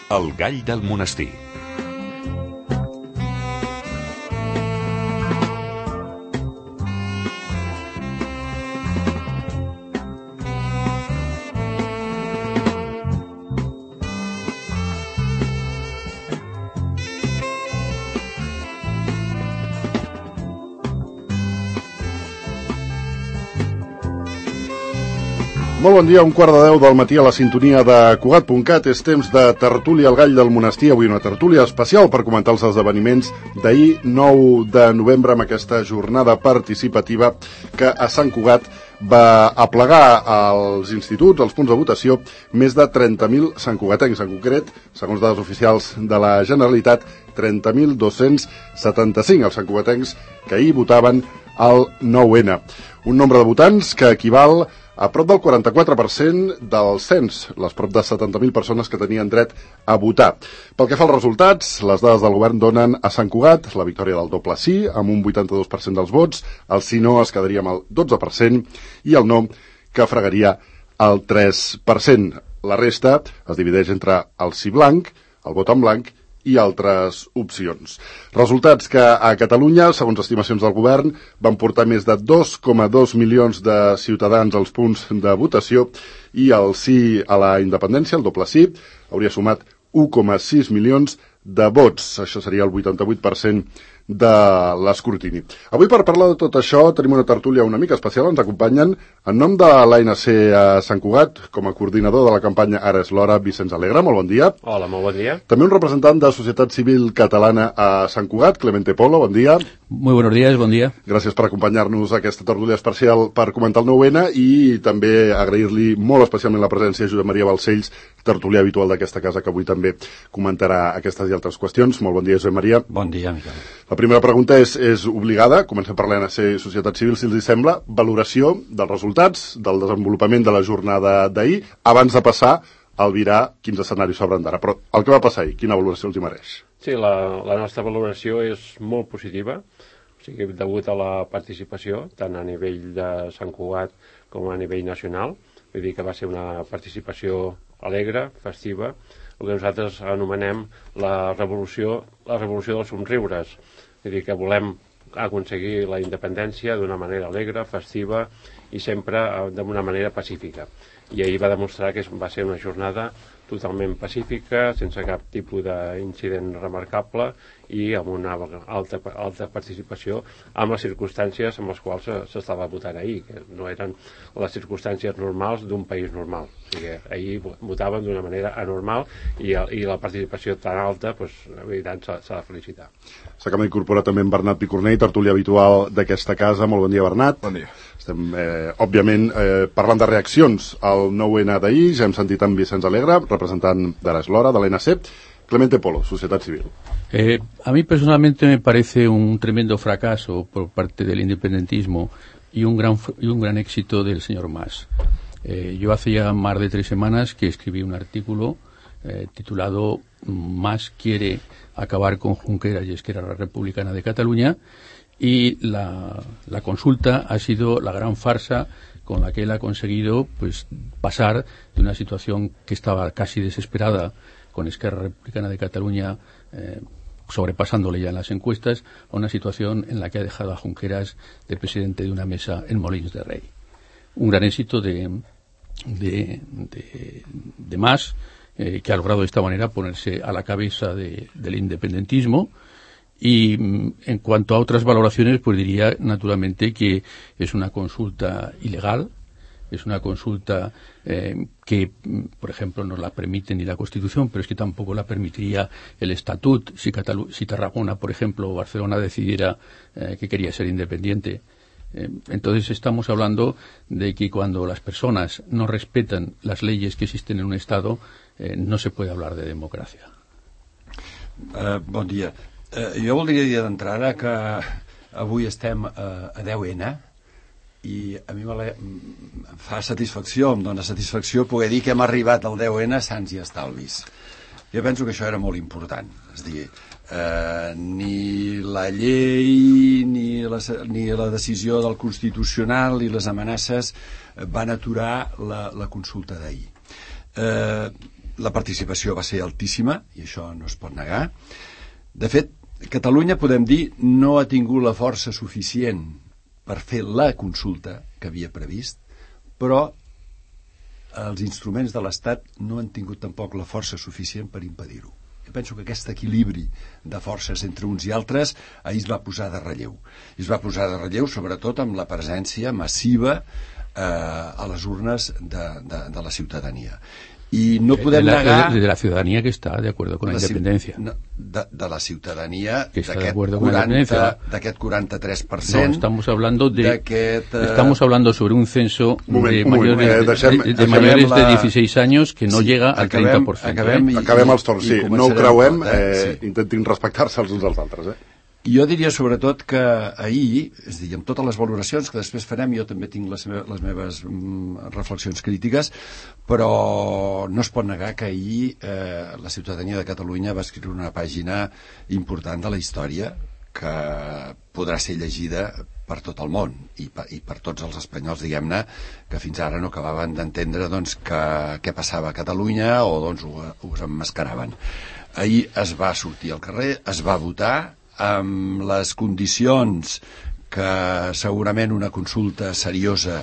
El gall del monestir. Molt bon dia, 11:15 del matí a la sintonia de Cugat.cat. És temps de tertúlia al gall del monestir. Avui una tertúlia especial per comentar els esdeveniments d'ahir, 9 de novembre, amb aquesta jornada participativa que a Sant Cugat va aplegar als instituts, als punts de votació, més de 30.000 santcugatencs. En concret, segons dades oficials de la Generalitat, 30.275 els santcugatencs que ahir votaven al 9N. Un nombre de votants que equival a prop del 44% del cens, les prop de 70.000 persones que tenien dret a votar. Pel que fa als resultats, les dades del govern donen a Sant Cugat la victòria del doble sí, amb un 82% dels vots, el sí no es quedaria amb el 12% i el no que fregaria el 3%. La resta es divideix entre el sí blanc, el vot en blanc i altres opcions. Resultats que a Catalunya, segons estimacions del govern, van portar més de 2,2 milions de ciutadans als punts de votació i el sí a la independència, el doble sí, hauria sumat 1,6 milions de vots. Això seria el 88% de l'escrutini. Avui, per parlar de tot això, tenim una tertúlia una mica especial. Ens acompanyen, en nom de l'ANC a Sant Cugat, com a coordinador de la campanya Ara és l'hora, Vicenç Alegre. Molt bon dia. Hola, molt bon dia. També un representant de Societat Civil Catalana a Sant Cugat, Clemente Polo. Bon dia. Muy buenos días, bon dia. Gràcies per acompanyar-nos a aquesta tertúlia especial per comentar el 9N i també agrair-li molt especialment la presència de Josep Maria Balcells, tertúlia habitual d'aquesta casa, que avui també comentarà aquestes i altres qüestions. Molt bon dia, Josep Maria. Bon dia, Miquel. La primera pregunta és obligada. Comencem per l'ANC Societat Civil, si els sembla. Valoració dels resultats del desenvolupament de la jornada d'ahir, abans de passar a albirar quins escenaris s'obren d'ara. Però el que va passar ahir, quina valoració els hi mereix? Sí, la nostra valoració és molt positiva, o sigui, degut a la participació, tant a nivell de Sant Cugat com a nivell nacional. Vull dir que va ser una participació alegre, festiva, el que nosaltres anomenem la revolució dels somriures. Vull dir que volem aconseguir la independència d'una manera alegre, festiva i sempre d'una manera pacífica. I ahir va demostrar que va ser una jornada totalment pacífica, sense cap tipus d'incident remarcable i amb una alta participació amb les circumstàncies amb les quals s'estava votant ahir, que no eren les circumstàncies normals d'un país normal. O sigui, ahir votaven d'una manera anormal i la participació tan alta, doncs, la veritat, s'ha de felicitar. S'acaba d'incorporar també en Bernat Picornell, tertúlia habitual d'aquesta casa. Molt bon dia, Bernat. Bon dia. Estem, òbviament, parlant de reaccions al 9N d'ahir. Ja hem sentit en Vicenç Alegre, representant d'Ara és l'hora, de l'ANC. Clemente Polo, Societat Civil. A mí personalmente me parece un tremendo fracaso por parte del independentismo y un gran éxito del señor Mas. Yo hace ya más de 3 semanas que escribí un artículo titulado Mas quiere acabar con Junqueras y Esquerra Republicana de Cataluña, y la consulta ha sido la gran farsa con la que él ha conseguido pues pasar de una situación que estaba casi desesperada, con Esquerra Republicana de Cataluña sobrepasándole ya en las encuestas, a una situación en la que ha dejado a Junqueras de presidente de una mesa en Molins de Rey. Un gran éxito de Mas, que ha logrado de esta manera ponerse a la cabeza del independentismo. Y en cuanto a otras valoraciones, pues diría naturalmente que es una consulta ilegal, es una consulta que, por ejemplo, no la permite ni la Constitución, pero es que tampoco la permitiría el Estatut si Tarragona, por ejemplo, o Barcelona decidiera que quería ser independiente. Entonces estamos hablando de que cuando las personas no respetan las leyes que existen en un Estado, no se puede hablar de democracia. Bon dia. Jo voldria dir d'entrada que avui estem a 10N i a mi em fa satisfacció, em dona satisfacció poder dir que hem arribat al 10N sants i estalvis. Jo penso que això era molt important. És a dir, ni la llei ni la decisió del Constitucional i les amenaces van aturar la consulta d'ahir. la participació va ser altíssima, i això no es pot negar. De fet, Catalunya, podem dir, no ha tingut la força suficient per fer la consulta que havia previst, però els instruments de l'Estat no han tingut tampoc la força suficient per impedir-ho. Jo penso que aquest equilibri de forces entre uns i altres ahir es va posar de relleu. I es va posar de relleu sobretot amb la presència massiva a les urnes de la ciutadania. Y no podem negar... De la ciudadanía que está de acuerdo con la independencia. De la ciudadanía que está de acuerdo con la independencia. D'aquest 43%. No, estamos hablando estamos hablando sobre un censo de mayores de 16 años que no llega al 30%. Acabem els torns, sí. No ho creuem, intentin respectar-se els uns als altres, Jo diria sobretot que ahir, és a dir, amb totes les valoracions que després farem, jo també tinc les meves reflexions crítiques, però no es pot negar que ahir la ciutadania de Catalunya va escriure una pàgina important de la història que podrà ser llegida per tot el món i per tots els espanyols, diguem-ne, que fins ara no acabaven d'entendre doncs, què passava a Catalunya o doncs ho emmascaraven. Ahir es va sortir al carrer, es va votar amb les condicions que segurament una consulta seriosa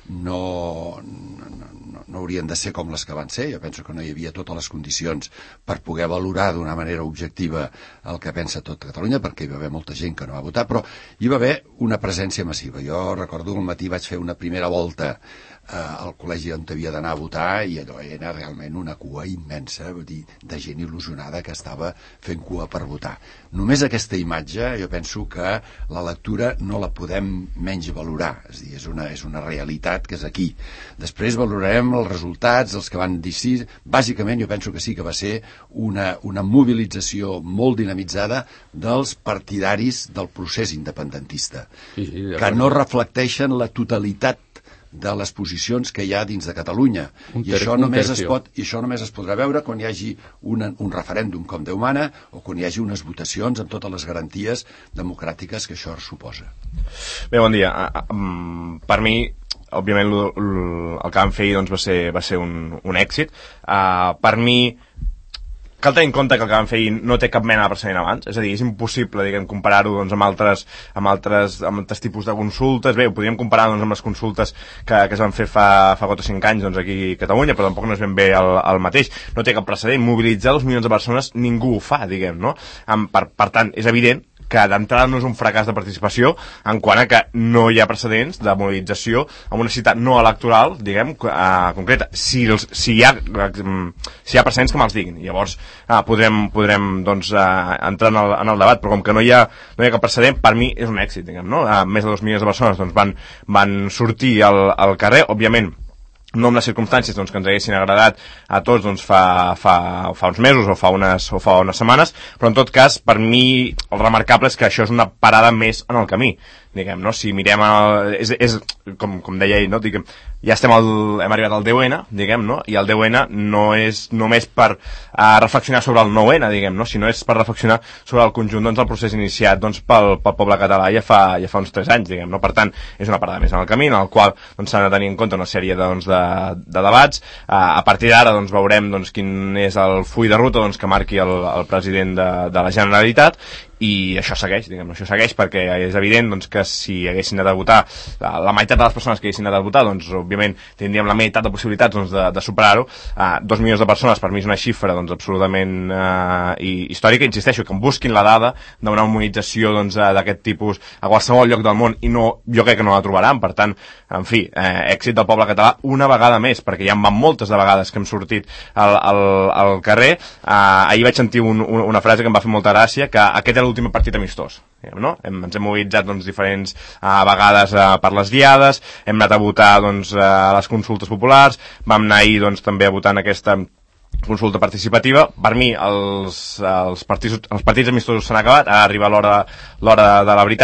no haurien de ser com les que van ser. Jo penso que no hi havia totes les condicions per poder valorar d'una manera objectiva el que pensa tot Catalunya, perquè hi va haver molta gent que no va votar, però hi va haver una presència massiva. Jo recordo que al matí vaig fer una primera volta al col·legi on havia d'anar a votar i allò era realment una cua immensa, vull dir, de gent il·lusionada que estava fent cua per votar. Només aquesta imatge jo penso que la lectura no la podem menys valorar, és a dir, és una realitat que és aquí. Després valorarem els resultats, els que van dir sí. Bàsicament jo penso que sí que va ser una mobilització molt dinamitzada dels partidaris del procés independentista, que no reflecteixen la totalitat de les posicions que hi ha dins de Catalunya. I això només es podrà veure quan hi hagi un referèndum com Déu mana o quan hi hagi unes votacions amb totes les garanties democràtiques que això suposa. Bé, bon dia. Per mi, òbviament, el que vam fer doncs, va ser un èxit. Per mi, cal tenir en compte que el que vam fer ahir no té cap mena de precedent abans, és a dir, és impossible, diguem, comparar-ho doncs, amb altres tipus de consultes. Bé, ho podríem comparar doncs, amb les consultes que es van fer fa 4 o 5 anys doncs, aquí a Catalunya, però tampoc no és ben bé el mateix. No té cap precedent. Mobilitzar 2 milions de persones ningú ho fa, diguem, no? Per tant, és evident que d'entrada no és un fracàs de participació en quant a que no hi ha precedents de mobilització en una ciutat no electoral, diguem, concreta. Si hi ha precedents que me'ls diguin, llavors podrem doncs, entrar en el debat, però com que no hi ha cap precedent, per mi és un èxit, diguem, no? Més de 2 milions de persones doncs, van sortir al carrer, òbviament no amb les circumstàncies doncs, que ens haguessin agradat a tots doncs, fa uns mesos o fa unes setmanes, però en tot cas per mi el remarcable és que això és una parada més en el camí, diguem, no? Si mirem com deia ell, no? Diguem, ja hem arribat al 10N, diguem, no? I el 10N no és només per reflexionar sobre el 9N, diguem, no? Sinó és per reflexionar sobre el conjunt doncs, del procés iniciat doncs, pel poble català ja fa uns 3 anys, diguem, no? Per tant, és una parada més en el camí, en el qual doncs, s'han de tenir en compte una sèrie doncs, de debats. A partir d'ara doncs, veurem doncs, quin és el full de ruta doncs, que marqui el president de la Generalitat, i això segueix, diguem, això segueix perquè és evident doncs, que si haguessin anat a votar la meitat de les persones que haguessin anat a votar, doncs òbviament tindríem la meitat de possibilitats doncs, de superar-ho. 2 milions de persones per mi és una xifra doncs, absolutament històrica. Insisteixo que em busquin la dada d'una immunització doncs, d'aquest tipus a qualsevol lloc del món i no, jo crec que no la trobaran. Per tant, en fi, èxit del poble català una vegada més, perquè ja en van moltes de vegades que hem sortit al carrer. Ahir vaig sentir una frase que em va fer molta gràcia, que aquest era l'últim partit amistós, no? Ens hem mobilitzat doncs, diferents vegades per les diades, hem anat a votar doncs, a les consultes populars, vam anar ahir doncs, també a votar en aquesta consulta participativa. Per mi els partits amistosos s'han acabat, ara arriba l'hora de la veritat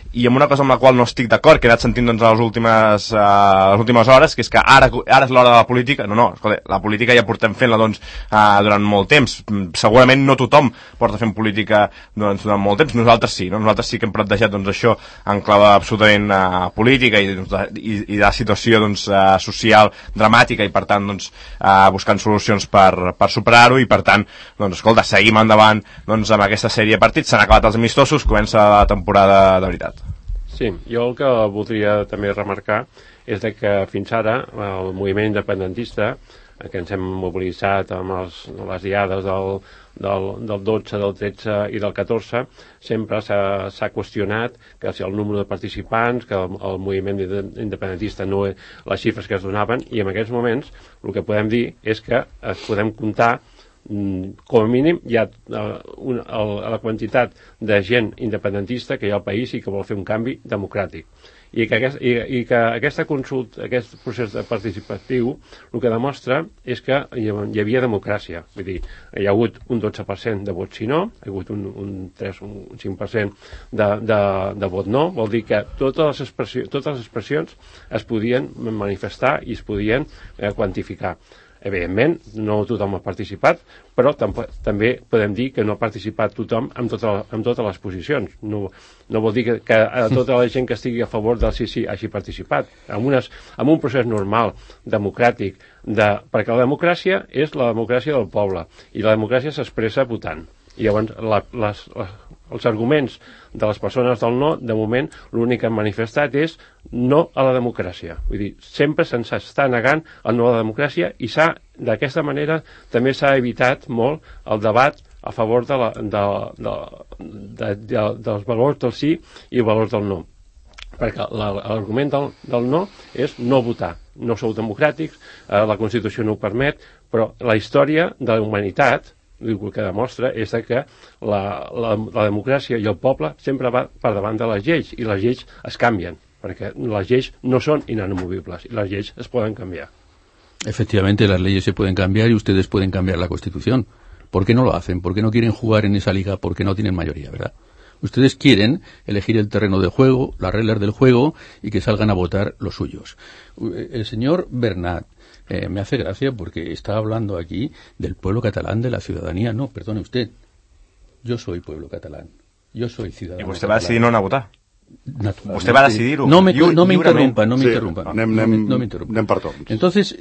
i amb una cosa amb la qual no estic d'acord, que he anat sentint doncs, a les últimes hores, que és que ara és l'hora de la política. No, escolta, la política ja portem fent-la doncs, durant molt temps. Segurament no tothom porta fent política doncs, durant molt temps, nosaltres sí, no? Nosaltres sí que hem plantejat doncs, això en clau absolutament política i de la situació doncs, social dramàtica i per tant doncs, buscant solucions per superar-ho i per tant, doncs, escolta, seguim endavant doncs, amb aquesta sèrie de partits, s'han acabat els amistosos, comença la temporada de veritat. Sí, jo el que voldria també remarcar és de que fins ara el moviment independentista, que ens hem mobilitzat amb les diades del 12, del 13 i del 14, sempre s'ha qüestionat que si el número de participants, que el moviment independentista no les xifres que es donaven, i en aquests moments el que podem dir és que es podem comptar com a mínim hi ha la quantitat de gent independentista que hi ha al país i que vol fer un canvi democràtic i que aquesta consulta, aquest procés participatiu el que demostra és que hi havia democràcia, vull dir, hi ha hagut un 12% de vot sí no, hi ha hagut un 3, un 5% de vot no, vol dir que totes les expressions es podien manifestar i es podien quantificar. Evidentment, no tothom ha participat, però també podem dir que no ha participat tothom en totes les posicions. No vol dir que tota la gent que estigui a favor del sí hagi participat. En un procés normal, democràtic, perquè la democràcia és la democràcia del poble, i la democràcia s'expressa votant. I llavors els arguments de les persones del no, de moment, l'únic que han manifestat és no a la democràcia. Vull dir, sempre se'ns està negant el no a la democràcia i d'aquesta manera també s'ha evitat molt el debat a favor dels valors del sí i els valors del no. Perquè l'argument del no és no votar. No sou democràtics, la Constitució no ho permet, però la història de la humanitat el que demostra és que la democràcia i el poble sempre va per davant de les lleis, i les lleis es canvien, perquè les lleis no són inamovibles, i les lleis es poden canviar. Efectivamente, las leyes se pueden cambiar y ustedes pueden cambiar la Constitución. ¿Por qué no lo hacen? ¿Por qué no quieren jugar en esa liga? Porque no tienen mayoría, ¿verdad? Ustedes quieren elegir el terreno de juego, las reglas del juego, y que salgan a votar los suyos. El señor Bernat me hace gracia porque está hablando aquí del pueblo catalán, de la ciudadanía. No, perdone usted. Yo soy pueblo catalán. Yo soy ciudadano. ¿Y usted va a decidir no anar a votar? Usted va a decidir. No me interrumpa, no me interrumpa. Anem per torns. Entonces,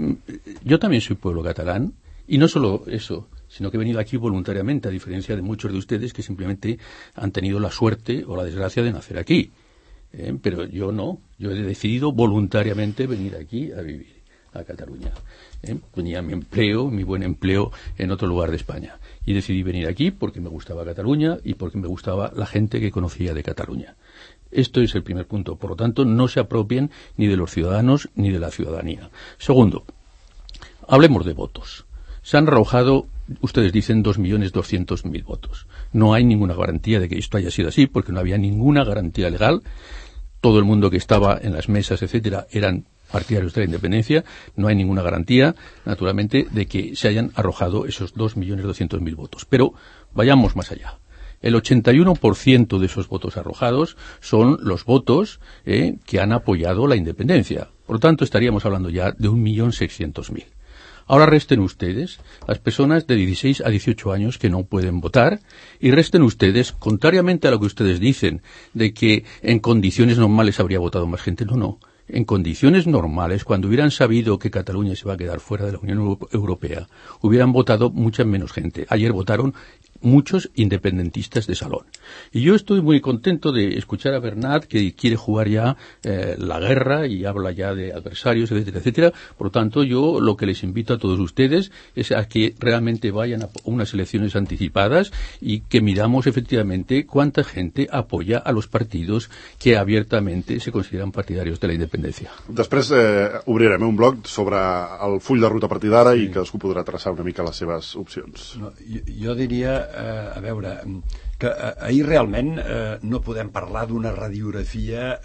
yo también soy pueblo catalán, y no solo eso, sino que he venido aquí voluntariamente, a diferencia de muchos de ustedes que simplemente han tenido la suerte o la desgracia de nacer aquí. Pero yo no, yo he decidido voluntariamente venir aquí a vivir, a Cataluña. Tenía mi empleo, mi buen empleo en otro lugar de España. Y decidí venir aquí porque me gustaba Cataluña y porque me gustaba la gente que conocía de Cataluña. Esto es el primer punto. Por lo tanto, no se apropien ni de los ciudadanos ni de la ciudadanía. Segundo, hablemos de votos. Se han arrojado, ustedes dicen, 2.200.000 votos. No hay ninguna garantía de que esto haya sido así, porque no había ninguna garantía legal. Todo el mundo que estaba en las mesas, etcétera, eran partidarios de la independencia. No hay ninguna garantía, naturalmente, de que se hayan arrojado esos 2.200.000 votos. Pero vayamos más allá. El 81% de esos votos arrojados son los votos que han apoyado la independencia. Por lo tanto, estaríamos hablando ya de 1.600.000. Ahora resten ustedes las personas de 16 a 18 años que no pueden votar, y resten ustedes, contrariamente a lo que ustedes dicen, de que en condiciones normales habría votado más gente. No. En condiciones normales, cuando hubieran sabido que Cataluña se va a quedar fuera de la Unión Europea, hubieran votado mucha menos gente. Ayer votaron muchos independentistas de salón. Y yo estoy muy contento de escuchar a Bernat, que quiere jugar ya la guerra y habla ya de adversarios, etcétera, etcétera. Por lo tanto, yo lo que les invito a todos ustedes es a que realmente vayan a unas elecciones anticipadas y que miramos efectivamente cuánta gente apoya a los partidos que abiertament se consideran partidarios de la independència. Després obrirem un bloc sobre el full de ruta a partir d'ara i cadascú podrà traçar una mica les seves opcions. No, jo diria, a veure, que ahir realment no podem parlar d'una radiografia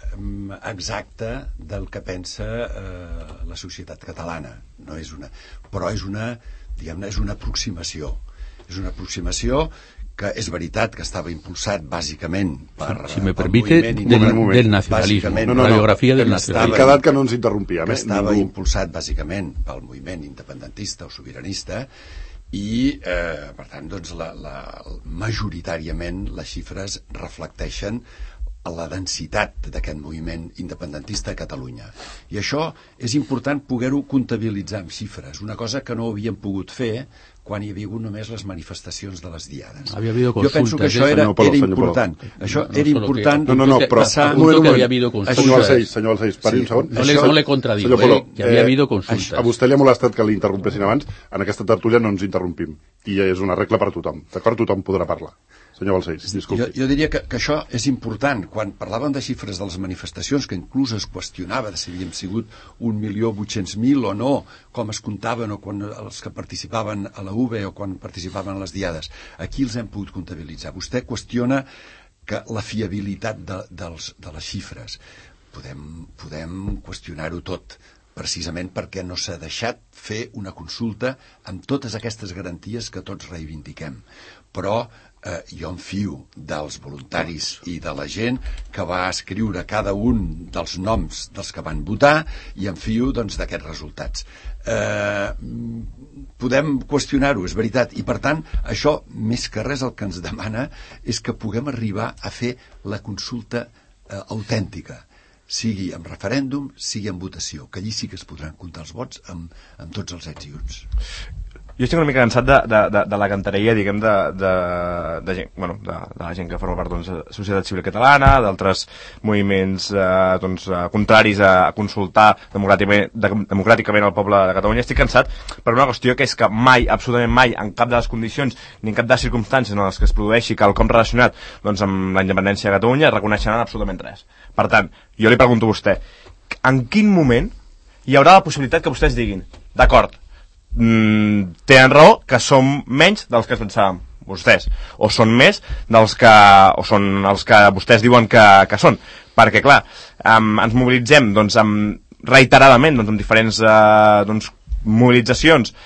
exacta del que pensa la societat catalana. No és una, però és una, diguem-ne, és una aproximació. És una aproximació que és veritat que estava impulsat bàsicament per... Si me permite, del nacionalisme. La biografia del nacionalisme. Hem quedat que no ens interrompíem. Que estava impulsat bàsicament pel moviment independentista o sobiranista i, per tant, doncs, majoritàriament les xifres reflecteixen la densitat d'aquest moviment independentista a Catalunya. I això és important poder-ho comptabilitzar amb xifres, una cosa que no havíem pogut fer quan hi havia hagut només les manifestacions de les diades. Jo penso que això era important. Això era important passar... Senyor Balcells, pari un segon. No le contradigo, que havia habido consultes. A vostè li ha molestat que l'interrompessin abans. En aquesta tertúlia no ens interrompim. I és una regla per a tothom. D'acord? Tothom podrà parlar. Senyor Balcells, disculpi. Jo diria que això és important. Quan parlàvem de xifres de les manifestacions, que inclús es qüestionava si havíem sigut 1.800.000 o no, com es comptaven, o quan els que participaven a la UB o quan participaven a les diades. Aquí els hem pogut comptabilitzar. Vostè qüestiona que la fiabilitat de les xifres. Podem qüestionar-ho tot, precisament perquè no s'ha deixat fer una consulta amb totes aquestes garanties que tots reivindiquem. Però jo em fio dels voluntaris i de la gent que va escriure cada un dels noms dels que van votar i em fio doncs d'aquests resultats. Podem qüestionar-ho, és veritat, i per tant això més que res el que ens demana és que puguem arribar a fer la consulta autèntica, sigui en referèndum, sigui en votació, que allí sí que es podran comptar els vots amb tots els ets i uts. Jo estic una mica cansat de la cantarella, diguem, de la gent que forma part de la societat civil catalana, d'altres moviments contraris a consultar democràticament el poble de Catalunya. Estic cansat per una qüestió que és que mai, absolutament mai, en cap de les condicions ni en cap de les circumstàncies en les que es produeixi quelcom relacionat amb la independència de Catalunya reconeixeran absolutament res. Per tant, jo li pregunto a vostè, en quin moment hi haurà la possibilitat que vostès diguin, d'acord, tenen raó que som menys dels que es pensàvem vostès, o són més dels que, o són els que vostès diuen que són, perquè clar, ens mobilitzem reiteradament amb diferents mobilitzacions,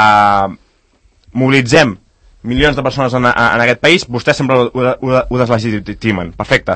mobilitzem milions de persones en aquest país, vostès sempre ho deslegitimen. Perfecte.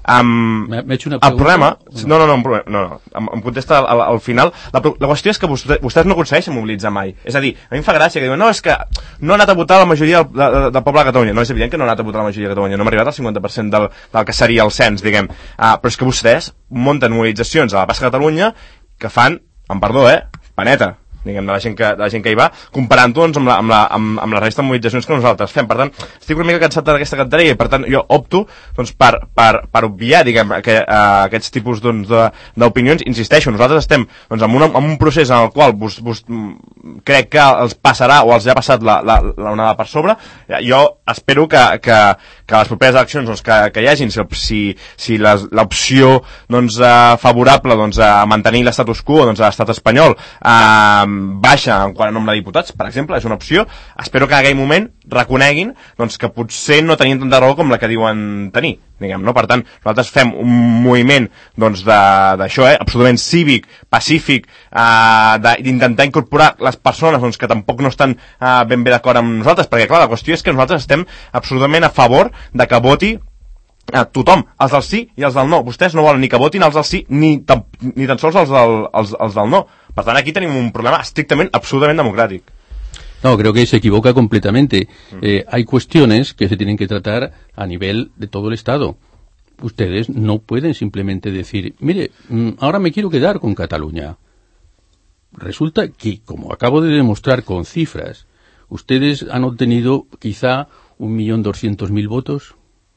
El problema... No, em contesta al final. La qüestió és que vostès no aconsegueixen mobilitzar mai. És a dir, a mi em fa gràcia que diuen, no, és que no ha anat a votar la majoria del poble de Catalunya. No, és evident que no ha anat a votar la majoria de Catalunya. No hem arribat al 50% del que seria el cens, diguem. Però és que vostès munten mobilitzacions a la plaça de Catalunya que fan, amb perdó, paneta, diguem, de la gent que hi va, comparant-ho amb la resta de mobilitzacions que nosaltres fem. Per tant, estic una mica cansat d'aquesta cantarella i per tant jo opto per obviar, diguem, aquests tipus d'opinions. Insisteixo, nosaltres estem en un procés en el qual crec que els passarà o els ha passat l'onada per sobre. Jo espero que les properes eleccions que hi hagin, si l'opció favorable a mantenir l'estatus quo a l'estat espanyol baixa en quant a nombre de diputats, per exemple, és una opció. Espero que en aquell moment reconeguin que potser no tenien tanta raó com la que diuen tenir, diguem, no? Per tant, nosaltres fem un moviment d'això, absolutament cívic, pacífic, d'intentar incorporar les persones que tampoc no estan ben bé d'acord amb nosaltres, perquè clar, la qüestió és que nosaltres estem absolutament a favor de que voti a tothom, els del sí i els del no. Vostès no volen ni que votin els del sí ni tan sols els del no. Per tant, aquí tenim un problema estrictament, absolutament democràtic. No, creo que se equivoca completamente. Hay cuestiones que se tienen que tratar a nivel de todo el Estado. Ustedes no pueden simplemente decir, mire, ahora me quiero quedar con Cataluña. Resulta que, como acabo de demostrar con cifras, ustedes han obtenido quizá 1.200.000 votos,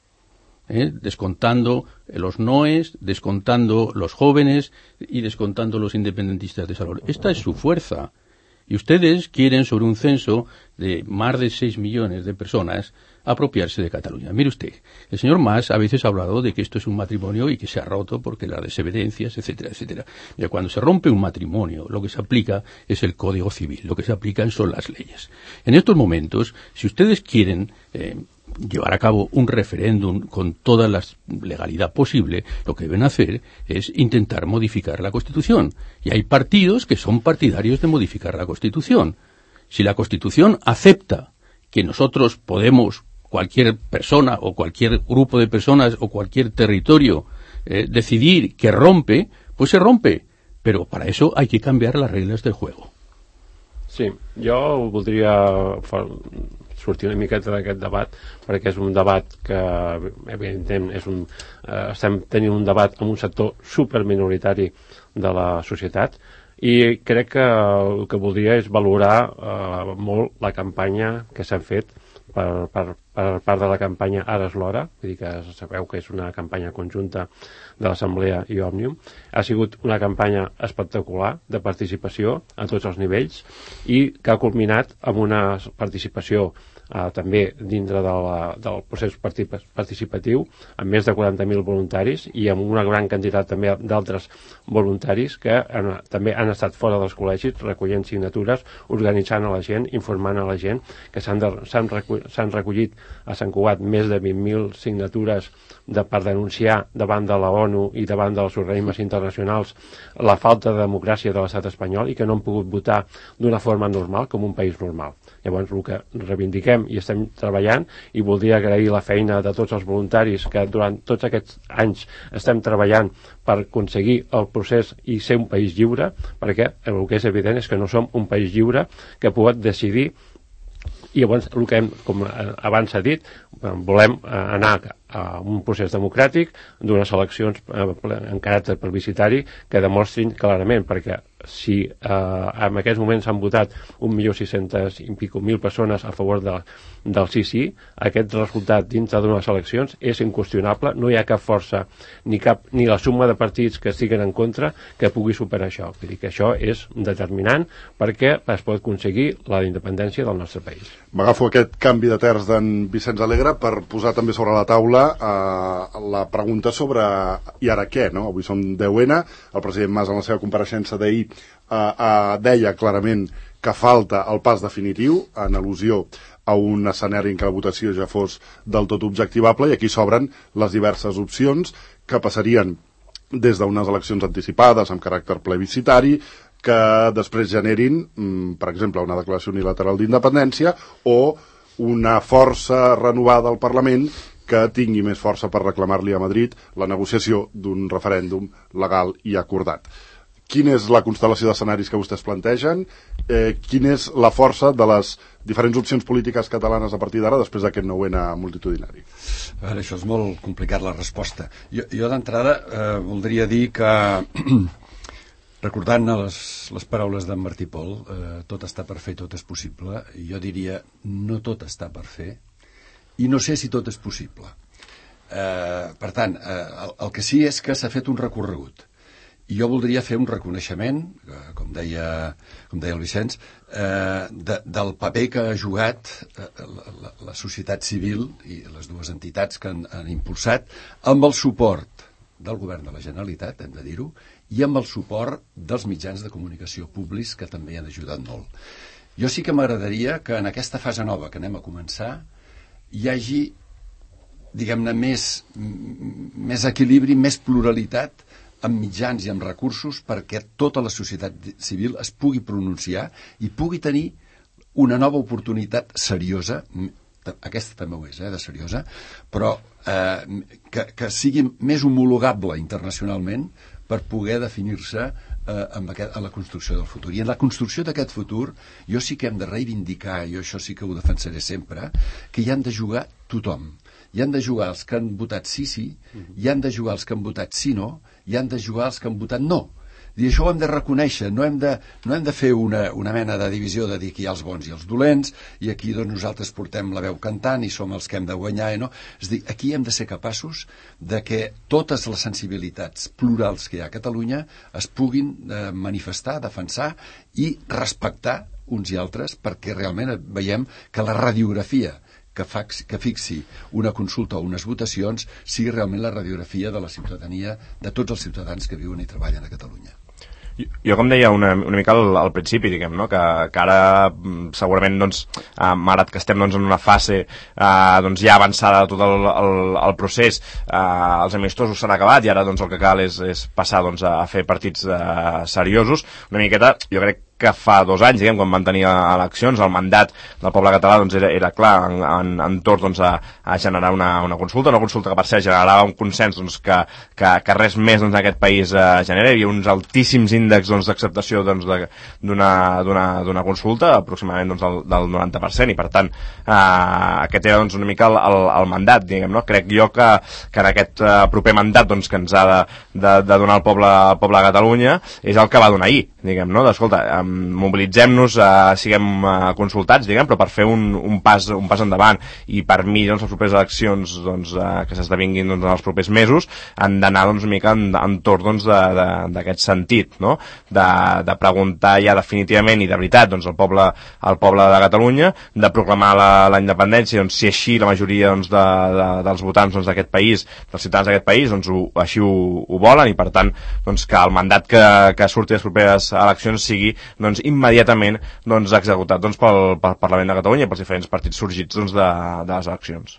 descontando los noes, descontando los jóvenes y descontando los independentistas de Salvador. Esta es su fuerza. Y ustedes quieren, sobre un censo de más de 6 millones de personas, apropiarse de Cataluña. Mire usted, el señor Mas a veces ha hablado de que esto es un matrimonio y que se ha roto porque las desobediencias, etcétera, etcétera. Mira, cuando se rompe un matrimonio, lo que se aplica es el Código Civil, lo que se aplican son las leyes. En estos momentos, si ustedes quieren llevar a cabo un referéndum con toda la legalidad posible, lo que deben hacer es intentar modificar la Constitución. Y hay partidos que son partidarios de modificar la Constitución. Si la Constitución acepta que nosotros podemos cualquier persona o cualquier grupo de personas o cualquier territorio decidir que rompe, pues se rompe. Pero para eso hay que cambiar las reglas del juego. Sí, jo voldria sortir una miqueta d'aquest debat, perquè és un debat que, evidentment, estem tenint un debat amb un sector superminoritari de la societat, i crec que el que voldria és valorar molt la campanya que s'ha fet per part de la campanya Ara és l'hora, vull dir que sabeu que és una campanya conjunta de l'Assemblea i Òmnium. Ha sigut una campanya espectacular de participació a tots els nivells i que ha culminat amb una participació també dintre del procés participatiu amb més de 40.000 voluntaris i amb una gran quantitat també d'altres voluntaris que també han estat fora dels col·legis recollint signatures, organitzant a la gent, informant a la gent, que s'han recollit a Sant Cugat més de 20.000 signatures per denunciar davant de la ONU i davant dels organismes internacionals la falta de democràcia de l'estat espanyol i que no han pogut votar d'una forma normal com un país normal. Llavors, el que reivindiquem i estem treballant, i voldria agrair la feina de tots els voluntaris que durant tots aquests anys estem treballant per aconseguir el procés i ser un país lliure, perquè el que és evident és que no som un país lliure que pot decidir. I llavors, el que com abans s'ha dit, volem anar a un procés democràtic d'unes eleccions en caràcter plebiscitari que demostrin clarament, perquè si en aquests moments s'han votat 1.600.000 persones a favor del sí, aquest resultat dintre d'unes eleccions és inqüestionable, no hi ha cap força ni la suma de partits que estiguen en contra que pugui superar això. Vull dir que això és determinant perquè es pot aconseguir la independència del nostre país. M'agafo aquest canvi de terç d'en Vicenç Alegre per posar també sobre la taula la pregunta sobre i ara què, no? Avui som 10N, el president Mas en la seva compareixença d'ahir deia clarament que falta el pas definitiu, en al·lusió a un escenari en què la votació ja fos del tot objectivable, i aquí s'obren les diverses opcions que passarien des d'unes eleccions anticipades amb caràcter plebiscitari que després generin, per exemple, una declaració unilateral d'independència o una força renovada al Parlament que tingui més força per reclamar-li a Madrid la negociació d'un referèndum legal i acordat. Quina és la constel·lació d'escenaris que vostès plantegen? Quina és la força de les diferents opcions polítiques catalanes a partir d'ara després d'aquest 9N multitudinari? A veure, això és molt complicat la resposta. Jo d'entrada voldria dir que recordant les paraules d'en Martí Pol, tot està per fer, tot és possible, jo diria no tot està per fer i no sé si tot és possible. Per tant, el que sí és que s'ha fet un recorregut. I jo voldria fer un reconeixement, com deia el Vicenç, del paper que ha jugat la societat civil i les dues entitats que han impulsat amb el suport del govern de la Generalitat, hem de dir-ho, i amb el suport dels mitjans de comunicació públics que també han ajudat molt. Jo sí que m'agradaria que en aquesta fase nova que anem a començar hi hagi, diguem-ne, més equilibri, més pluralitat amb mitjans i amb recursos perquè tota la societat civil es pugui pronunciar i pugui tenir una nova oportunitat seriosa, aquesta també ho és, de seriosa, però que sigui més homologable internacionalment per poder definir-se a la construcció del futur. I en la construcció d'aquest futur jo sí que hem de reivindicar, i això sí que ho defensaré sempre, que hi han de jugar tothom. Hi han de jugar els que han votat sí, hi han de jugar els que han votat sí, no, hi han de jugar els que han votat no. I això ho hem de reconèixer, no hem de fer una mena de divisió de dir que hi ha els bons i els dolents, i aquí doncs, nosaltres portem la veu cantant i som els que hem de guanyar, no? És a dir, aquí hem de ser capaços de que totes les sensibilitats plurals que hi ha a Catalunya es puguin manifestar, defensar i respectar uns i altres, perquè realment veiem que la radiografia que fixi una consulta o unes votacions sigui realment la radiografia de la ciutadania, de tots els ciutadans que viuen i treballen a Catalunya. Jo, com deia una mica al principi, diguem, no? que ara segurament, doncs, malgrat que estem doncs, en una fase doncs, ja avançada de tot el procés, els amistosos s'han acabat i ara doncs, el que cal és passar doncs, a fer partits seriosos. Una miqueta, jo crec que fa 2 anys, diguem, quan van tenir eleccions, el mandat del poble català doncs, era clar entorn doncs, a generar una consulta que per cert generava un consens doncs, que res més doncs, en aquest país genera. Hi havia uns altíssims índexs doncs, d'acceptació doncs, d'una consulta, aproximadament doncs, del 90%, i per tant aquest era doncs, una mica el mandat, diguem, no? Crec jo que en aquest proper mandat doncs, que ens ha de donar el poble de Catalunya és el que va donar ahir, diguem, no? Escolta, mobilitzem-nos, siguem consultats, diguem, però per fer un pas endavant, i per mi doncs, les properes eleccions doncs, que s'esdevinguin doncs, en els propers mesos han d'anar doncs, una mica entorn doncs, d'aquest sentit, no? De preguntar ja definitivament i de veritat doncs, al poble de Catalunya, de proclamar la independència, doncs, si així la majoria doncs, dels votants doncs, d'aquest país, dels ciutadans d'aquest país doncs, així ho volen, i per tant doncs, que el mandat que surti a les properes eleccions sigui doncs, immediatament doncs, executat doncs, pel Parlament de Catalunya i pels diferents partits sorgits doncs, de les eleccions.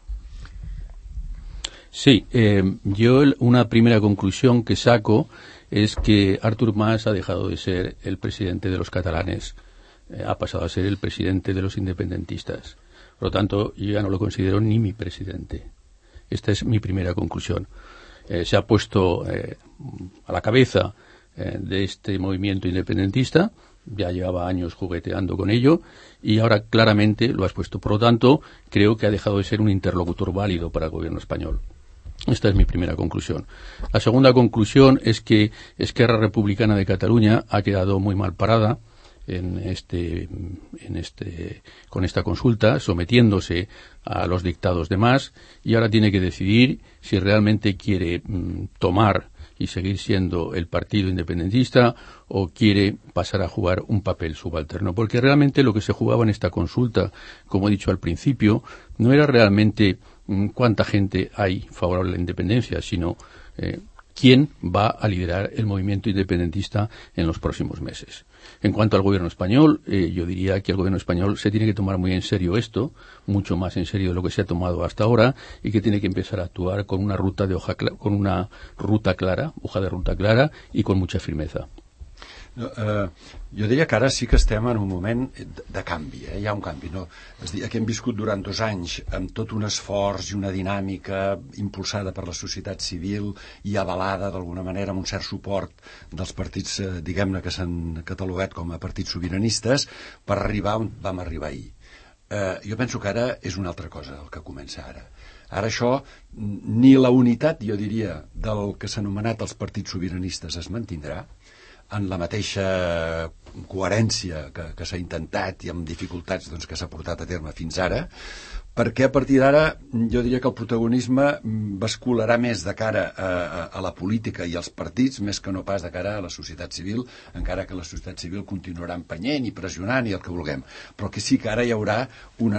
Sí, yo una primera conclusión que saco es que Artur Mas ha dejado de ser el presidente de los catalanes, ha pasado a ser el presidente de los independentistas. Por lo tanto, yo ya no lo considero ni mi presidente. Esta es mi primera conclusión. Se ha puesto a la cabeza de este movimiento independentista, ya llevaba años jugueteando con ello, y ahora claramente lo has puesto. Por lo tanto, creo que ha dejado de ser un interlocutor válido para el gobierno español. Esta es mi primera conclusión. La segunda conclusión es que Esquerra Republicana de Cataluña ha quedado muy mal parada con esta consulta, sometiéndose a los dictados de Mas, y ahora tiene que decidir si realmente quiere tomar y seguir siendo el partido independentista o quiere pasar a jugar un papel subalterno. Porque realmente lo que se jugaba en esta consulta, como he dicho al principio, no era realmente cuánta gente hay favorable a la independencia, sino quién va a liderar el movimiento independentista en los próximos meses. En cuanto al gobierno español, yo diría que el gobierno español se tiene que tomar muy en serio esto, mucho más en serio de lo que se ha tomado hasta ahora, y que tiene que empezar a actuar con una hoja de ruta clara y con mucha firmeza. Jo diria que ara sí que estem en un moment de canvi, hi ha un canvi, no? És a dir, que hem viscut durant 2 anys amb tot un esforç i una dinàmica impulsada per la societat civil i avalada d'alguna manera amb un cert suport dels partits, diguem-ne, que s'han catalogat com a partits sobiranistes, per arribar on vam arribar ahir. Jo penso que ara és una altra cosa el que comença ara. Ara això, ni la unitat, jo diria, del que s'ha anomenat els partits sobiranistes es mantindrà, en la mateixa coherència que s'ha intentat i amb dificultats doncs, que s'ha portat a terme fins ara, perquè a partir d'ara jo diria que el protagonisme bascularà més de cara a la política i als partits més que no pas de cara a la societat civil, encara que la societat civil continuarà empenyent i pressionant i el que vulguem, però que sí que ara hi haurà un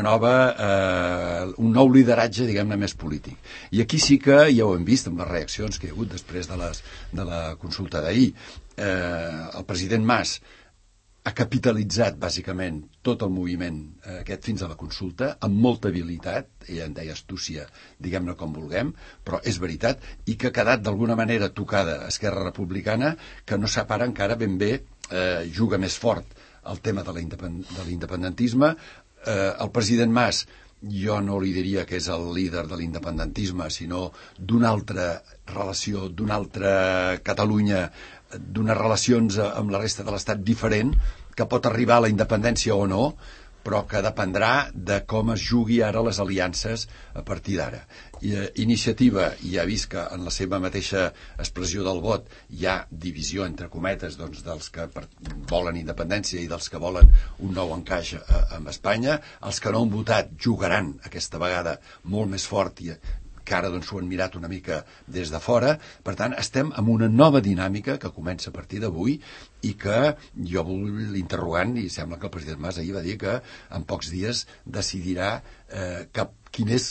nou lideratge, diguem-ne, més polític. I aquí sí que ja ho hem vist amb les reaccions que hi ha hagut després de la consulta d'ahir. El president Mas ha capitalitzat bàsicament tot el moviment aquest fins a la consulta amb molta habilitat, ella en deia astúcia, diguem-ne com vulguem, però és veritat, i que ha quedat d'alguna manera tocada a Esquerra Republicana, que no sap ara encara ben bé, juga més fort el tema de l'independentisme. El president Mas, jo no li diria que és el líder de l'independentisme, sinó d'una altra relació, d'una altra Catalunya, d'unes relacions amb la resta de l'Estat diferent, que pot arribar a la independència o no, però que dependrà de com es jugui ara les aliances a partir d'ara. Iniciativa, ja ha vist que en la seva mateixa expressió del vot hi ha divisió, entre cometes, doncs, dels que volen independència i dels que volen un nou encaix amb Espanya. Els que no han votat jugaran aquesta vegada molt més fort i que ara doncs s'ho han mirat una mica des de fora. Per tant, estem en una nova dinàmica que comença a partir d'avui i que jo vull l'interrogant, i sembla que el president Mas ahir va dir que en pocs dies decidirà quin és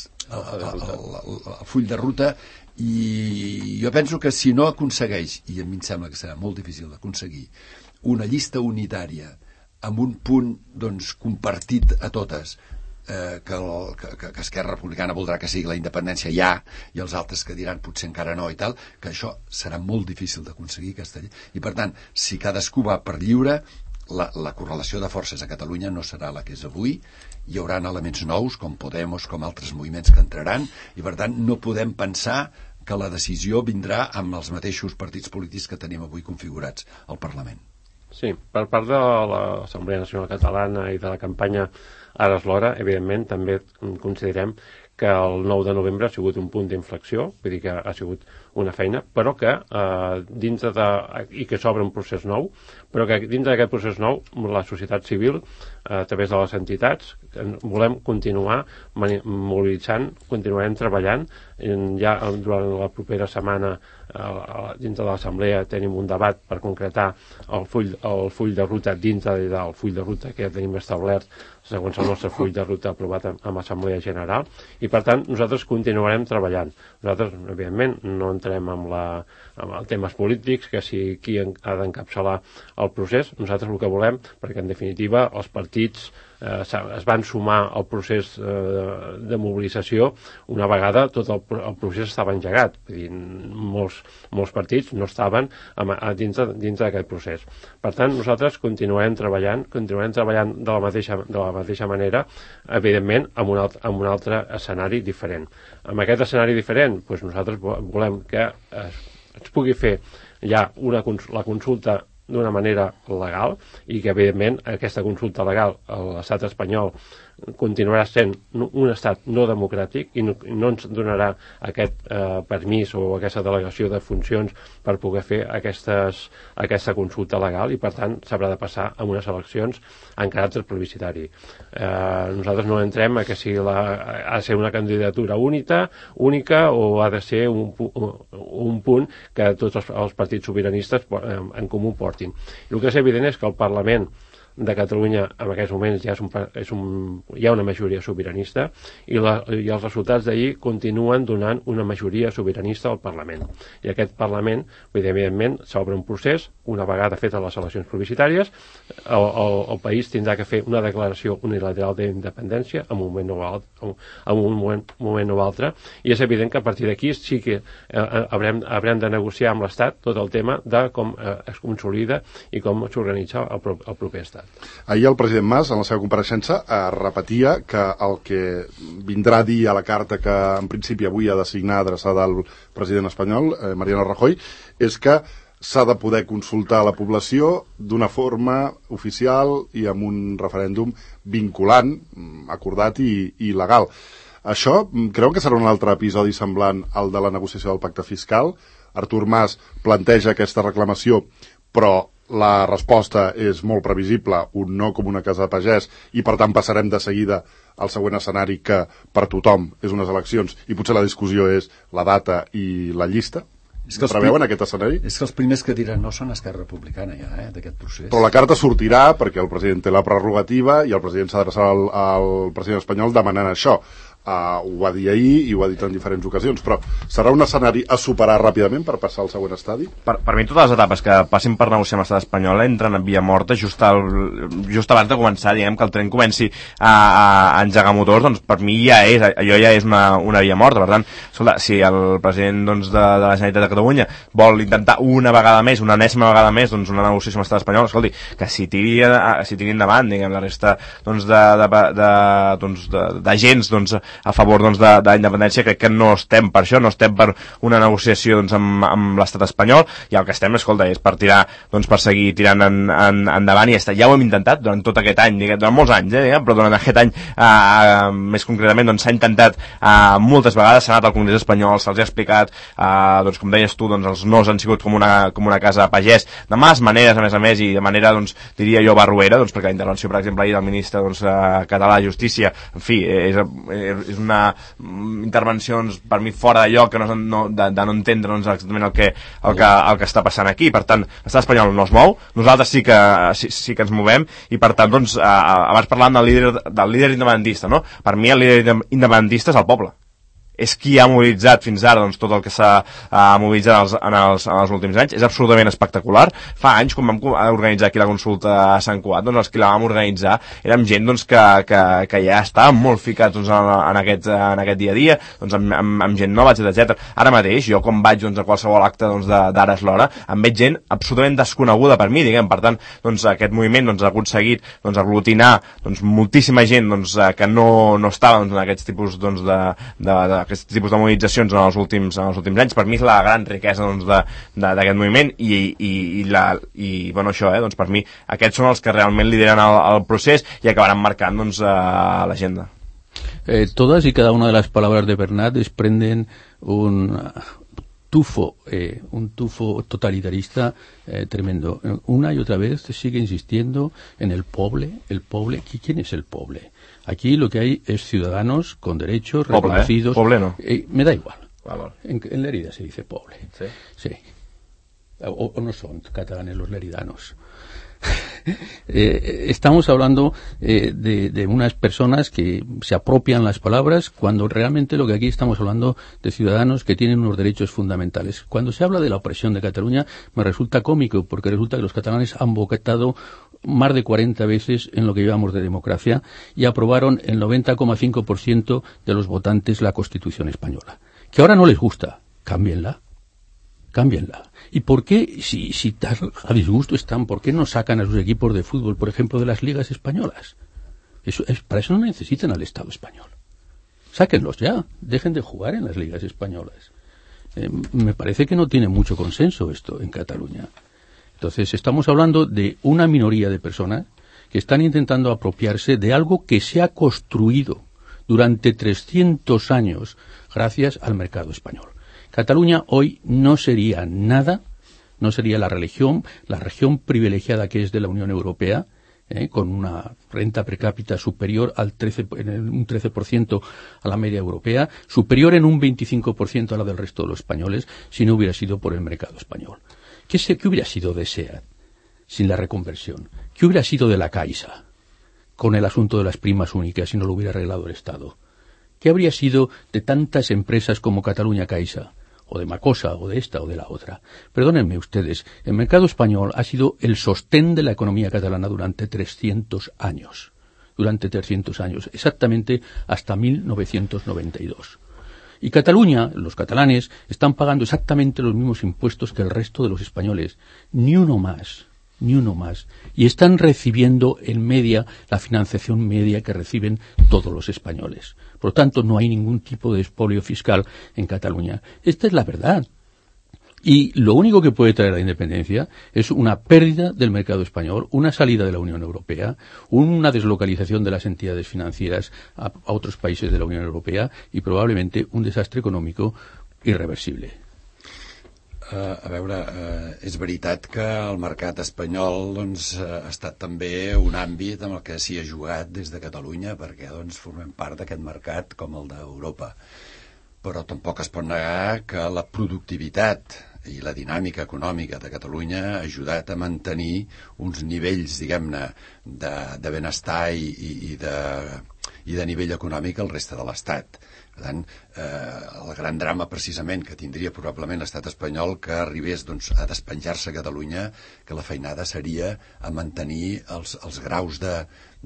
el full de ruta, i jo penso que si no aconsegueix, i a mi em sembla que serà molt difícil d'aconseguir, una llista unitària amb un punt doncs, compartit a totes, que Esquerra Republicana voldrà que sigui la independència ja, i els altres que diran potser encara no i tal, que això serà molt difícil d'aconseguir aquesta llei. I per tant, si cadascú va per lliure, la correlació de forces a Catalunya no serà la que és avui, hi haurà elements nous com Podemos, com altres moviments que entraran, i per tant no podem pensar que la decisió vindrà amb els mateixos partits polítics que tenim avui configurats al Parlament. Sí, per part de l'Assemblea Nacional Catalana i de la campanya Ara és l'hora, evidentment també considerem que el 9 de novembre ha sigut un punt d'inflexió, vull dir que ha sigut una feina, però que i que s'obre un procés nou, però que dins d'aquest procés nou la societat civil, a través de les entitats, volem continuar mobilitzant, continuarem treballant. Ja durant la propera setmana dins de l'Assemblea tenim un debat per concretar el full de ruta dins del full de ruta que ja tenim establert segons el nostre full de ruta aprovat amb l'Assemblea General, i per tant nosaltres continuarem treballant. Nosaltres, evidentment, no entrem amb temes polítics, que si qui ha d'encapçalar el procés. Nosaltres el que volem, perquè en definitiva els partits es van sumar al procés de mobilització una vegada tot el procés estava engegat. Vull dir, molts partits no estaven dins d'aquest procés. Per tant, nosaltres continuarem treballant de la mateixa manera, evidentment, amb un altre escenari diferent. Amb aquest escenari diferent, doncs nosaltres volem que es pugui fer ja la consulta d'una manera legal, i que evidentment aquesta consulta legal a l'estat espanyol continuarà sent un estat no democràtic i no ens donarà aquest permís o aquesta delegació de funcions per poder fer aquesta consulta legal, i per tant s'haurà de passar a unes eleccions en caràcter plebiscitari. Nosaltres no entrem a que si ha de ser una candidatura única o ha de ser un punt que tots els partits sobiranistes en comú portin. El que és evident és que el Parlament de Catalunya en aquests moments hi ha una majoria sobiranista, i els resultats d'ahir continuen donant una majoria sobiranista al Parlament, i aquest Parlament, evidentment, s'obre un procés. Una vegada fetes les eleccions plebiscitàries, el país tindrà que fer una declaració unilateral d'independència en un moment o altre, i és evident que a partir d'aquí sí que haurem de negociar amb l'Estat tot el tema de com es consolida i com s'organitza el proper estat. Ahir el president Mas, en la seva compareixença, repetia que el que vindrà a dir a la carta que en principi avui ha de signar adreçada al president espanyol, Mariano Rajoy, és que s'ha de poder consultar a la població d'una forma oficial i amb un referèndum vinculant, acordat i legal. Això creuen que serà un altre episodi semblant al de la negociació del pacte fiscal? Artur Mas planteja aquesta reclamació, però la resposta és molt previsible, un no com una casa de pagès, i per tant passarem de seguida al següent escenari, que per tothom és unes eleccions, i potser la discussió és la data i la llista. Preveuen aquest escenari? És que els primers que diran no són Esquerra Republicana ja, d'aquest procés. Però la carta sortirà perquè el president té la prerrogativa i el president s'adreçarà al president espanyol demanant això. Ho va dir ahir i ho ha dit en diferents ocasions, però serà un escenari a superar ràpidament per passar al següent estadi? Per mi totes les etapes que passin per negociar amb l'estat espanyol entren en via morta just abans de començar, diguem, que el tren comenci a engegar motors, doncs per mi allò ja és una via morta. Per tant, escolta, si el president de la Generalitat de Catalunya vol intentar una enèsima vegada més una negociació amb l'estat espanyol, escolti, que si tiri endavant, diguem, la resta d'agents a favor de la independència. Crec que no estem per això, no estem per una negociació amb l'estat espanyol, i el que estem, escolta, és per tirar, per seguir tirant endavant, i ja ho hem intentat durant tot aquest any, durant molts anys, però durant aquest any més concretament s'ha intentat moltes vegades, s'ha anat al Congrés espanyol, se'ls ha explicat, com deies tu, els nos han sigut com una casa de pagès, de males maneres, a més, i de manera, diria jo, barroera, perquè la intervenció, per exemple, ahir del ministre català de Justícia, en fi, és una intervenció per mi fora de lloc, de no entendre exactament el que està passant aquí. Per tant, l'estat espanyol no es mou, nosaltres sí que ens movem, i per tant, abans parlàvem del líder independentista, no? Per mi el líder independentista és el poble. és qui ha mobilitzat fins ara doncs, tot el que s'ha mobilitzat en els últims anys. És absolutament espectacular. Fa anys, quan vam organitzar aquí la consulta a Sant Cugat, doncs els que la vam organitzar érem gent doncs, que ja estàvem molt ficats doncs, en aquest dia a dia, doncs, amb gent nova, etc. Ara mateix, jo quan vaig doncs, a qualsevol acte doncs, d'Ara és l'hora, em veig gent absolutament desconeguda per mi, diguem. Per tant, doncs, aquest moviment doncs, ha aconseguit doncs, aglutinar doncs, moltíssima gent doncs, que no estava doncs, en aquests tipus doncs, d'aquest tipus de mobilitzacions en els últims anys. Per mi és la gran riquesa doncs, d'aquest moviment i bueno, això, doncs, per mi aquests són els que realment lideren el procés i acabaran marcant doncs, l'agenda. Todas y cada una de las palabras de Bernat desprenden un tufo totalitarista tremendo. Una y otra vez sigue insistiendo en el poble. ¿Quién es el poble? Aquí lo que hay es ciudadanos con derechos reconocidos. Poble no. Me da igual. Valor. En Lérida se dice poble. Sí. Sí. O no son catalanes los leridanos. Estamos hablando de unas personas que se apropian las palabras cuando realmente lo que aquí estamos hablando de ciudadanos que tienen unos derechos fundamentales. Cuando se habla de la opresión de Cataluña me resulta cómico porque resulta que los catalanes han votado más de 40 veces en lo que llevamos de democracia y aprobaron el 90,5% de los votantes la Constitución española. Que ahora no les gusta, cámbienla. ¿Y por qué, si a disgusto están, por qué no sacan a sus equipos de fútbol, por ejemplo, de las ligas españolas? Para eso no necesitan al Estado español. Sáquenlos ya, dejen de jugar en las ligas españolas. Me parece que no tiene mucho consenso esto en Cataluña. Entonces, estamos hablando de una minoría de personas que están intentando apropiarse de algo que se ha construido durante 300 años gracias al mercado español. Cataluña hoy no sería nada, no sería la región privilegiada que es de la Unión Europea, con una renta per cápita superior al 13% a la media europea, superior en un 25% a la del resto de los españoles, si no hubiera sido por el mercado español. ¿Qué hubiera sido de SEAT sin la reconversión? ¿Qué hubiera sido de la Caixa con el asunto de las primas únicas si no lo hubiera arreglado el Estado? ¿Qué habría sido de tantas empresas como Cataluña Caixa, o de Macosa, o de esta o de la otra? Perdónenme ustedes, el mercado español ha sido el sostén de la economía catalana durante 300 años. Exactamente hasta 1992. Y Cataluña, los catalanes, están pagando exactamente los mismos impuestos que el resto de los españoles. Ni uno más. Y están recibiendo en media la financiación media que reciben todos los españoles. Por lo tanto, no hay ningún tipo de expolio fiscal en Cataluña. Esta es la verdad. Y lo único que puede traer la independencia es una pérdida del mercado español, una salida de la Unión Europea, una deslocalización de las entidades financieras a otros países de la Unión Europea y probablemente un desastre económico irreversible. A veure, és veritat que el mercat espanyol doncs, ha estat també un àmbit en el que s'hi ha jugat des de Catalunya perquè doncs, formem part d'aquest mercat com el d'Europa. Però tampoc es pot negar que la productivitat i la dinàmica econòmica de Catalunya ha ajudat a mantenir uns nivells, diguem-ne, de benestar i de nivell econòmic al reste de l'Estat. Per tant, el gran drama precisament que tindria probablement l'estat espanyol que arribés doncs, a despenjar-se a Catalunya, que la feinada seria a mantenir els graus de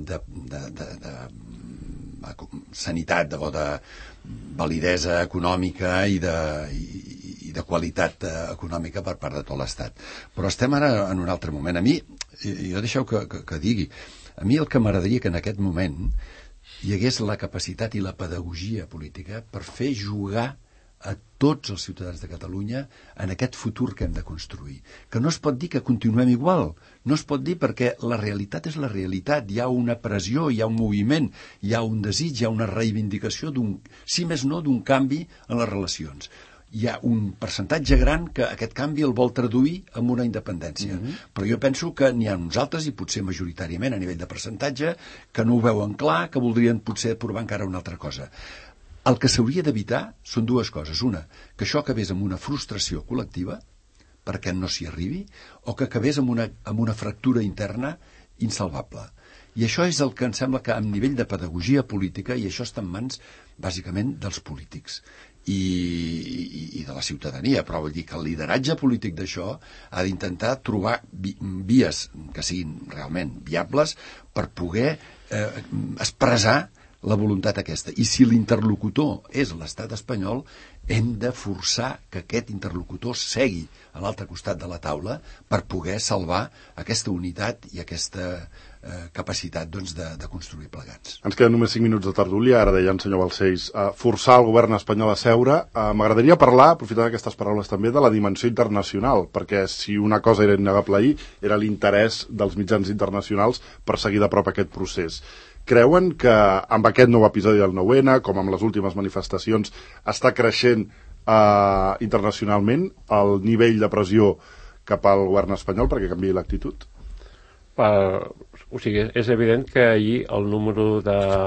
sanitat o de validesa econòmica i de qualitat econòmica per part de tot l'Estat. Però estem ara en un altre moment. A mi, jo deixeu que digui, a mi el que m'agradaria que en aquest moment hi hagués la capacitat i la pedagogia política per fer jugar a tots els ciutadans de Catalunya en aquest futur que hem de construir. Que no es pot dir que continuem igual, no es pot dir perquè la realitat és la realitat, hi ha una pressió, hi ha un moviment, hi ha un desig, hi ha una reivindicació si més no, d'un canvi en les relacions. Hi ha un percentatge gran que aquest canvi el vol traduir en una independència. Però jo penso que n'hi ha uns altres, i potser majoritàriament a nivell de percentatge, que no ho veuen clar, que voldrien potser provar encara una altra cosa. El que s'hauria d'evitar són dues coses. Una, que això acabés amb una frustració col·lectiva, perquè no s'hi arribi, o que acabés amb una fractura interna insalvable. I això és el que em sembla que a nivell de pedagogia política, i això està en mans bàsicament dels polítics i de la ciutadania, però vull dir que el lideratge polític d'això ha d'intentar trobar vies que siguin realment viables per poder expressar la voluntat aquesta. I si l'interlocutor és l'estat espanyol, hem de forçar que aquest interlocutor segui a l'altre costat de la taula per poder salvar aquesta unitat i aquesta capacitat de construir plegats. Ens queden només 5 minuts de tertúlia, ara deia el senyor Balcells, forçar el govern espanyol a seure. M'agradaria parlar, aprofitant aquestes paraules també, de la dimensió internacional, perquè si una cosa era innegable ahir, era l'interès dels mitjans internacionals per seguir de prop aquest procés. Creuen que amb aquest nou episodi del 9-N, com amb les últimes manifestacions, està creixent internacionalment el nivell de pressió cap al govern espanyol perquè canviï l'actitud? O sigui, és evident que ahir el número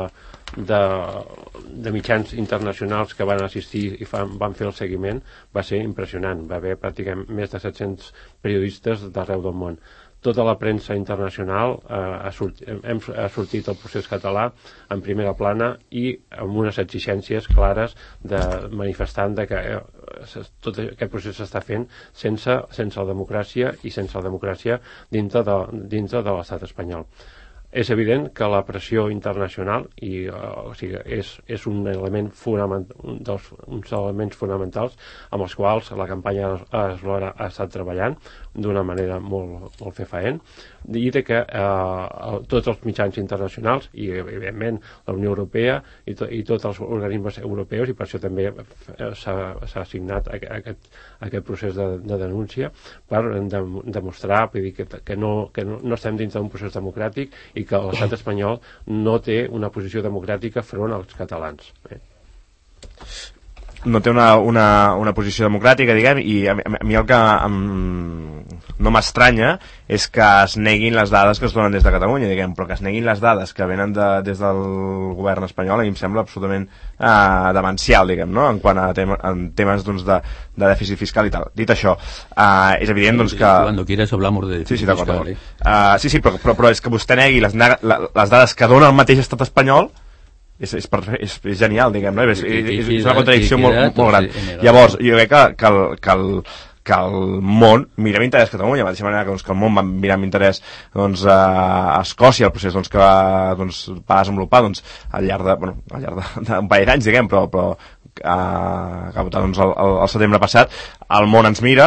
de mitjans internacionals que van assistir i van fer el seguiment va ser impressionant. Va haver pràcticament més de 700 periodistes d'arreu del món. Tota la premsa internacional ha sortit el procés català en primera plana i amb unes exigències clares manifestant que tot aquest procés s'està fent sense la democràcia i sense la democràcia dintre de l'estat espanyol. És evident que la pressió internacional o sigui, és un element un dels elements fonamentals amb els quals la campanya Eslora ha estat treballant d'una manera molt fefaent, i de que tots els mitjans internacionals i evidentment la Unió Europea i tots els organismes europeus, i per això també s'ha signat aquest procés de denúncia per demostrar que no estem dins d'un procés democràtic i que l'estat espanyol no té una posició democràtica front als catalans. No té una posició democràtica, diguem, i a mi el que no m'estranya és que es neguin les dades que es donen des de Catalunya, diguem, però que es neguin les dades que venen des del govern espanyol, a mi em sembla absolutament demencial, diguem, no?, en quant a temes doncs, de dèficit fiscal i tal. Dit això, és evident doncs, que... Cuando quieras hablamos de dèficit fiscal. Sí, però és que vostè negui les dades que dona el mateix estat espanyol és genial, diguem, no? És una contradicció molt gran. Llavors, jo crec que el món mira amb interès Catalunya, de la mateixa manera que el món va mirar amb interès a Escòcia, el procés que va desenvolupar al llarg d'un parell d'anys, diguem, però que va votar el setembre passat. El món ens mira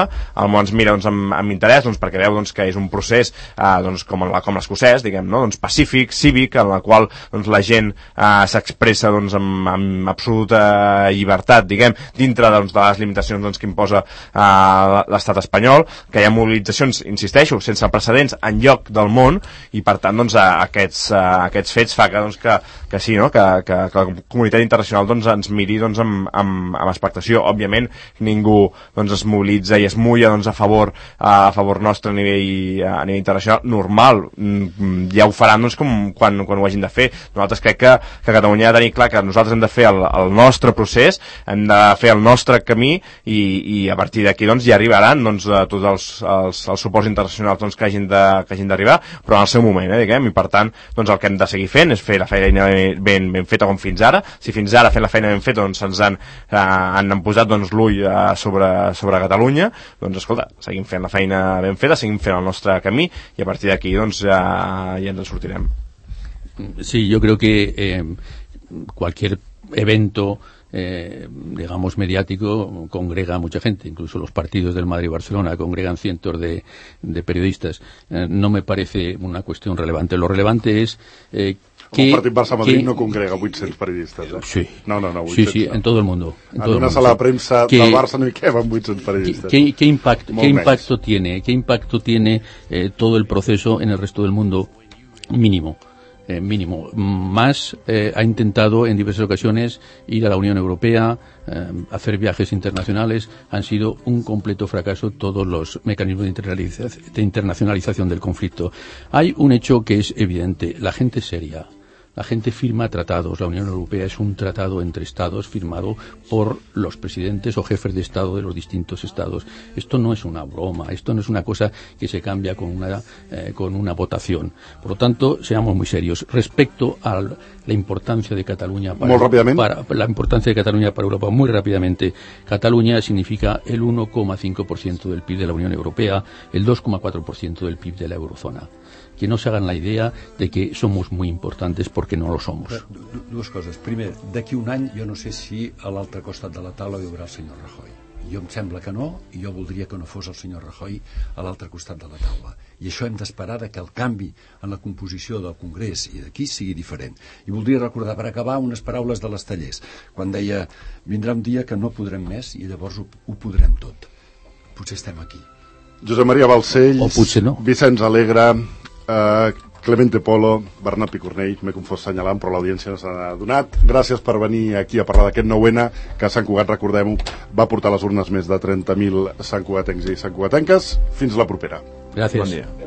amb interès, perquè veu que és un procés com l'escocès, diguem, no? Pacífic, cívic, en el qual la gent s'expressa amb absoluta llibertat, diguem, dintre de les limitacions que imposa l'estat espanyol, que hi ha mobilitzacions, insisteixo, sense precedents enlloc del món, i per tant aquests fets fa que sí, no? que la comunitat internacional ens miri amb expectació. Òbviament ningú es mobilitza i es mulla a favor nostre a nivell internacional, normal, ja ho faran quan ho hagin de fer. Nosaltres crec que Catalunya ha de tenir clar que nosaltres hem de fer el nostre procés, hem de fer el nostre camí, i a partir d'aquí ja arribaran tots els suports internacionals que hagin d'arribar, però en el seu moment, diguem, i per tant el que hem de seguir fent és fer la feina ben feta com fins ara. Si fins ara fent la feina ben feta se'ns han posat l'ull sobre Catalunya, escolta, seguim fent la feina ben feta, seguim fent el nostre camí, i a partir d'aquí ja ens en sortirem. Sí, yo creo que cualquier evento digamos mediático congrega a mucha gente, incluso los partidos del Madrid y Barcelona congregan cientos de periodistas. No me parece una cuestión relevante. Lo relevante es el partit Barça-Madrid no congrega 800 periodistes, Sí. No, 800. Sí, en todo el mundo. En una sala de premsa del Barça no hi queben 800 periodistas. ¿Qué impacto tiene todo el proceso en el resto del mundo? Mínimo. Más ha intentado en diversas ocasiones ir a la Unión Europea, hacer viajes internacionales. Han sido un completo fracaso todos los mecanismos de internacionalización del conflicto. Hay un hecho que es evidente: la gente seria, La gente firma tratados. La Unión Europea es un tratado entre Estados firmado por los presidentes o jefes de Estado de los distintos Estados. Esto no es una broma, esto no es una cosa que se cambia con una votación. Por lo tanto, seamos muy serios. Respecto a la importancia de Cataluña para Europa, muy rápidamente, Cataluña significa el 1,5% del PIB de la Unión Europea, el 2,4% del PIB de la eurozona. Que no se hagan la idea de que somos muy importantes porque no lo somos. Dues coses. Primer, d'aquí un any jo no sé si a l'altre costat de la taula hi haurà el senyor Rajoy. Jo em sembla que no, i jo voldria que no fos el senyor Rajoy a l'altre costat de la taula. I això hem d'esperar que el canvi en la composició del Congrés i d'aquí sigui diferent. I voldria recordar, per acabar, unes paraules de l'Estellers, quan deia: vindrà un dia que no podrem més i llavors ho podrem tot. Potser estem aquí. Josep Maria Balcells, o potser no. Vicenç Alegre, Clemente Polo, Bernat Picornell, m'he confós assenyalant, però l'audiència no se n'ha adonat. Gràcies per venir aquí a parlar d'aquest 9N, que Sant Cugat, recordem-ho, va portar a les urnes més de 30.000 santcugatencs i santcugatenques. Fins la propera. Gràcies. Bon dia.